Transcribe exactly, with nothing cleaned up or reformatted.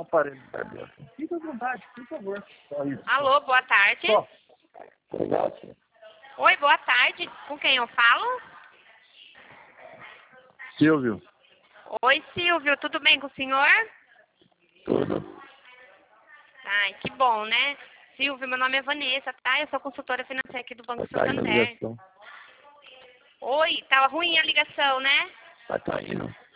aparelho da Deus. Fica à vontade, por favor. Só isso. Alô, boa tarde. Só. Legal, tia. Oi, boa tarde. Com quem eu falo? Silvio. Oi, Silvio. Tudo bem com o senhor? Tudo. Ai, que bom, né? Silvio, meu nome é Vanessa, tá? Eu sou consultora financeira aqui do Banco Tá caindo a Santander. ligação. Oi, tava ruim a ligação, né? Tá caindo.